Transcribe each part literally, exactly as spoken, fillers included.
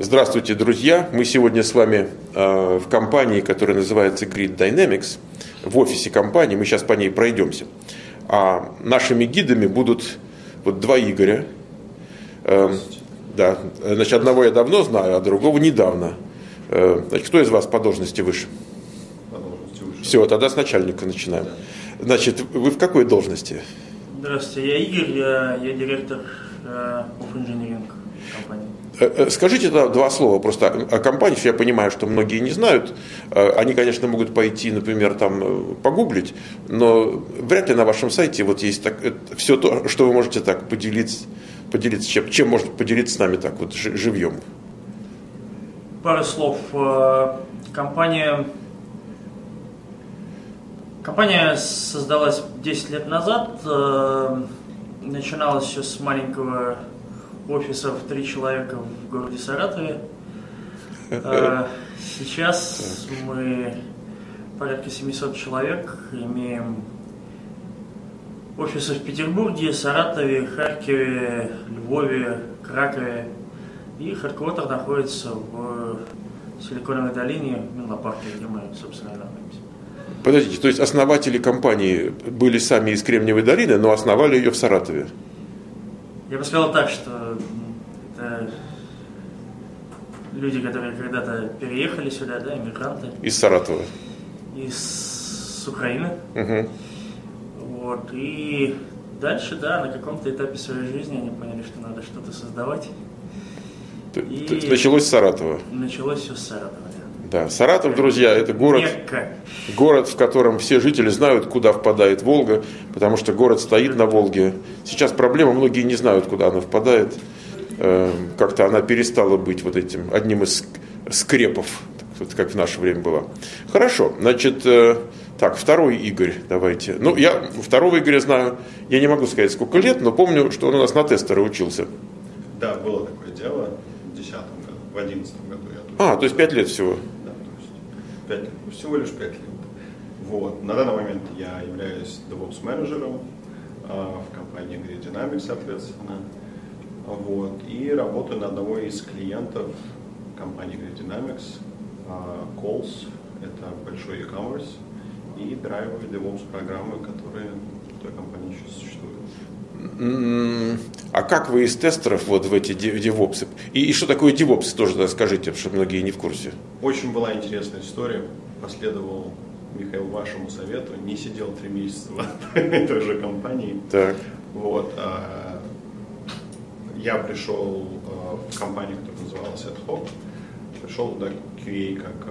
Здравствуйте, друзья! Мы сегодня с вами э, в компании, которая называется Grid Dynamics, в офисе компании, мы сейчас по ней пройдемся. А нашими гидами будут вот два Игоря. Э, да, значит, одного я давно знаю, а другого недавно. Э, значит, кто из вас по должности выше? По должности выше. Все, тогда с начальника начинаем. Значит, вы в какой должности? Здравствуйте, я Игорь, я, я директор э, of Engineering компании. Скажите два слова просто о компании, что я понимаю, что многие не знают. Они, конечно, могут пойти, например, там погуглить, но вряд ли на вашем сайте вот есть так, все то, что вы можете так поделиться, поделиться чем, чем может поделиться с нами так вот живьем. Пару слов. Компания, компания создалась десять лет назад. Начиналось все с маленького офиса в три человека в городе Саратове. Сейчас мы порядка семьсот человек, имеем офисы в Петербурге, Саратове, Харькове, Львове, Кракове. И хедквотер находится в Силиконовой долине, в Менло-парке, где мы, собственно, и находимся. Подождите, то есть основатели компании были сами из Кремниевой долины, но основали ее в Саратове? Я бы сказал так, что это люди, которые когда-то переехали сюда, да, иммигранты. Из Саратова? Из Украины. Угу. Вот, и дальше, да, на каком-то этапе своей жизни они поняли, что надо что-то создавать. То, и то есть началось с Саратова? Началось все с Саратова, да. Да, Саратов, друзья, это город, город, в котором все жители знают, куда впадает Волга, потому что город стоит на Волге. Сейчас проблема, многие не знают, куда она впадает. Как-то она перестала быть вот этим одним из скрепов, как в наше время была. Хорошо, значит, так, второй Игорь, давайте. Ну, я второго Игоря знаю, я не могу сказать, сколько лет, но помню, что он у нас на тестера учился. Да, было такое дело в десятом году, в одиннадцатом году я тут. А, то есть пять лет всего. пять лет, всего лишь пять лет. Вот. На данный момент я являюсь DevOps-менеджером а, в компании Grid Dynamics, соответственно. Вот. И работаю на одного из клиентов компании Grid Dynamics, а, Coles, это большой e-commerce, и драйвовые DevOps-программы, которые в той компании еще существуют. А как вы из тестеров вот в эти DevOps? И, и что такое DevOps, тоже расскажите, потому что многие не в курсе. Очень была интересная история. Последовал, Михаил, вашему совету. Не сидел три месяца в этой же компании. Так. Вот. Я пришел в компанию, которая называлась AdHoc. Пришел туда кью эй как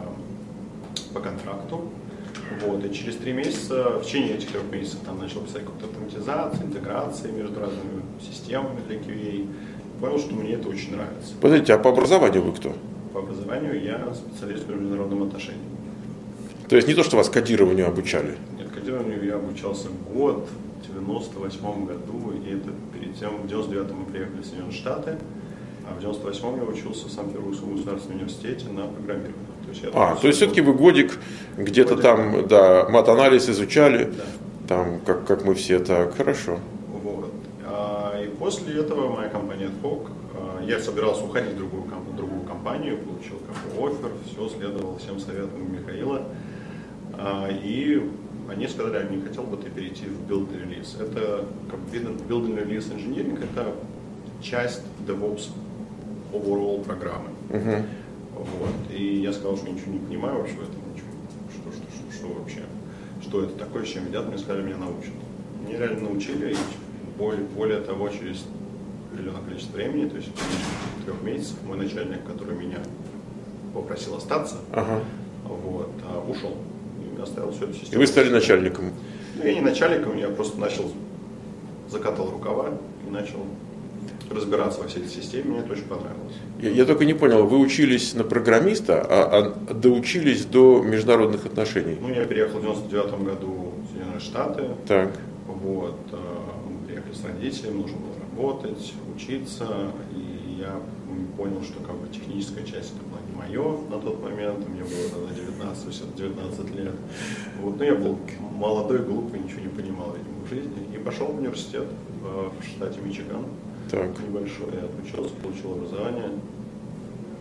по контракту. Вот, и через три месяца, в течение этих трех месяцев, там начал писать какую-то автоматизацию, интеграции между разными системами для кью эй. Понял, что мне это очень нравится. Подождите, а по образованию вы кто? По образованию я специалист по международным отношениям. То есть не то, что вас кодированию обучали? Нет, кодированию я обучался год, в девяносто восьмом году, и это перед тем, в девяносто девятом мы приехали в Соединенные Штаты, а в девяносто восьмом я учился в Санкт-Петербургском государственном университете на программировании. То есть а, то есть все-таки вы годик где-то там, да, мат-анализ изучали, да. Там, как, как мы все, так, хорошо. Вот. А, и после этого моя компания AdHoc, а, я собирался уходить в другую, в другую компанию, получил как бы оффер, все, следовал всем советам Михаила, а, и они сказали, а не хотел бы ты перейти в Build and Release. Это, как Build and Release Engineering, это часть DevOps overall программы. Uh-huh. Вот. И я сказал, что я ничего не понимаю вообще в этом, ничего. Что, что, что, что вообще, что это такое, с чем едят, мне сказали, меня научат. Меня реально научили, и более, более того, через определенное количество времени, то есть в течение трех месяцев, мой начальник, который меня попросил остаться, ага. вот, ушел. И оставил всю эту систему. И вы стали начальником? Ну, я не начальником, я просто начал, закатал рукава и начал разбираться во всей этой системе, мне это очень понравилось. Я, я только не понял, вы учились на программиста, а, а доучились до международных отношений? Ну, я переехал в девяносто девятом году в Соединенные Штаты. Так. Вот, мы приехали с родителями, нужно было работать, учиться, и я понял, что как бы техническая часть это была не мое на тот момент, мне было тогда девятнадцать лет. Вот, но я был молодой, глупый, ничего не понимал, видимо, в жизни, и пошел в университет в штате Мичиган. Так. Небольшой, я отучился, получил образование.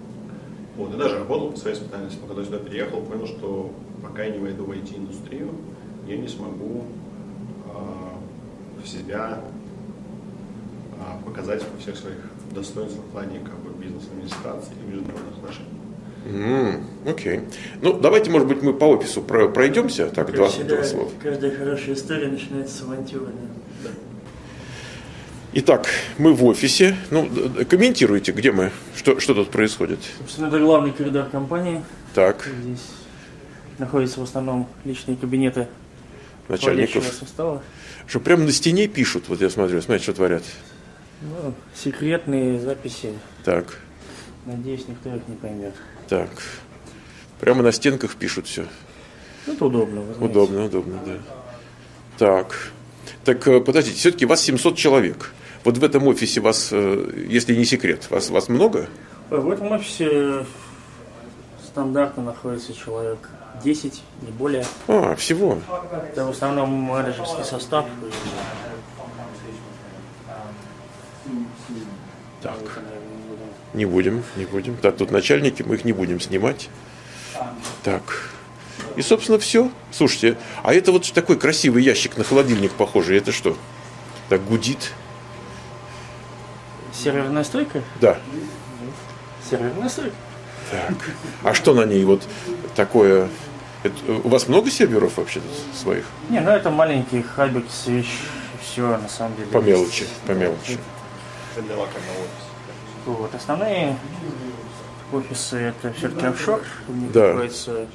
Вот, и даже работал по своей специальности, но когда сюда переехал, понял, что пока я не войду в ай ти-индустрию, я не смогу э, себя э, показать во всех своих достоинствах в плане как бы бизнес-администрации и международных отношений. Mm, окей. Okay. Ну, давайте, может быть, мы по офису про- пройдемся, так, два, два слова. Каждая хорошая история начинается с авантюры. Да. Итак, мы в офисе. Ну, комментируйте, где мы, что, что тут происходит. Собственно, это главный коридор компании. Так. Здесь находятся в основном личные кабинеты начальников. Состава. Что прямо на стене пишут, вот я смотрю, смотрите, что творят. Ну, секретные записи. Так. Надеюсь, никто их не поймет. Так. Прямо на стенках пишут все. Ну, это удобно. Удобно, удобно, да. Так. Так, подождите, все-таки вас семьсот человек. Вот в этом офисе вас, если не секрет, вас, вас много? В этом офисе стандартно находится человек десять, не более. А, всего? Это в основном менеджерский состав. Так. Не будем, не будем. Так, тут начальники, мы их не будем снимать. Так. И, собственно, все. Слушайте, а это вот такой красивый ящик на холодильник похожий. Это что? Так гудит. Серверная стойка? Да. Серверная стойка. Так. А что на ней вот такое? Это, у вас много серверов вообще своих? Не, ну это маленький хабик, свич, все на самом деле. По мелочи, по мелочи. Вот, основные офисы это все-таки офшор. У них да. находится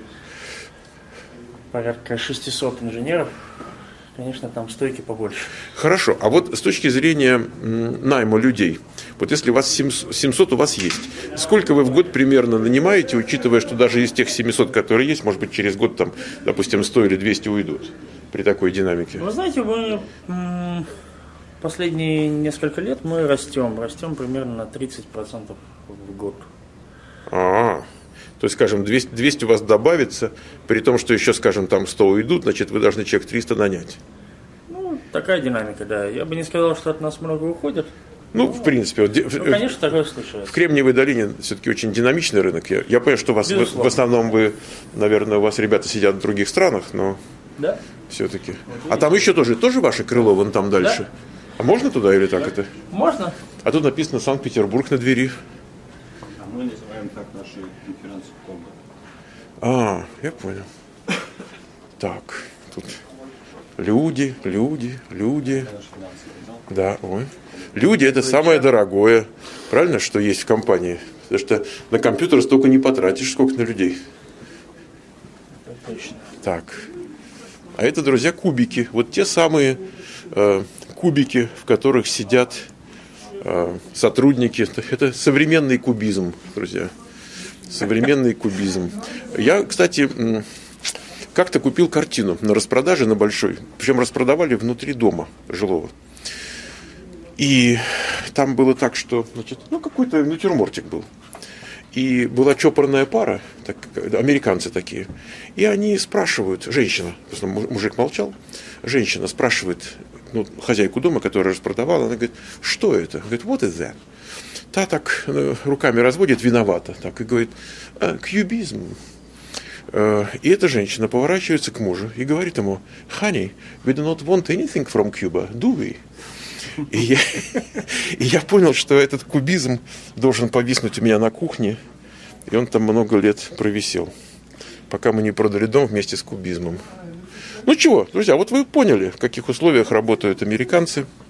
порядка шестьсот инженеров. Конечно, там стойки побольше. Хорошо. А вот с точки зрения найма людей, вот если у вас семьсот у вас есть, сколько вы в год примерно нанимаете, учитывая, что даже из тех семисот, которые есть, может быть, через год, там, допустим, сто или двести уйдут при такой динамике? Вы знаете, мы последние несколько лет мы растем. Растем примерно на тридцать процентов в год. А-а-а. То есть, скажем, двести, двести у вас добавится, при том, что еще, скажем, там сто уйдут, значит, вы должны человек триста нанять. Ну, такая динамика, да. Я бы не сказал, что от нас много уходит. Ну, ну в принципе. Ну, в, конечно, такое случается. В Кремниевой долине все-таки очень динамичный рынок. Я, я понимаю, что у вас в, в основном вы, наверное, у вас ребята сидят в других странах, но да? все-таки. А там еще тоже, тоже ваше крыло, вон там дальше. Да? А можно туда или так да. это? Можно. А тут написано Санкт-Петербург на двери. Мы называем так наши конференц-комнаты. А, я понял. Так, тут люди, люди, люди. Да, ой. Люди – это самое дорогое, правильно, что есть в компании. Потому что на компьютер столько не потратишь, сколько на людей. Точно. Так. А это, друзья, кубики. Вот те самые э, кубики, в которых сидят сотрудники. Это современный кубизм, друзья. Современный кубизм. Я, кстати, как-то купил картину на распродаже, на большой. Причем распродавали внутри дома жилого. И там было так, что, значит, ну, какой-то натюрмортик был. И была чопорная пара, так, американцы такие. И они спрашивают, женщина, мужик молчал, женщина спрашивает, ну, хозяйку дома, которая распродавала, она говорит, что это? Говорит, what is that? Та так руками разводит, виновата. Так, и говорит, кьюбизм. И эта женщина поворачивается к мужу и говорит ему, honey, we do not want anything from Cuba, do we? И я, и я понял, что этот кубизм должен повиснуть у меня на кухне, и он там много лет провисел, пока мы не продали дом вместе с кубизмом. Ну чего, друзья, вот вы поняли, в каких условиях работают американцы.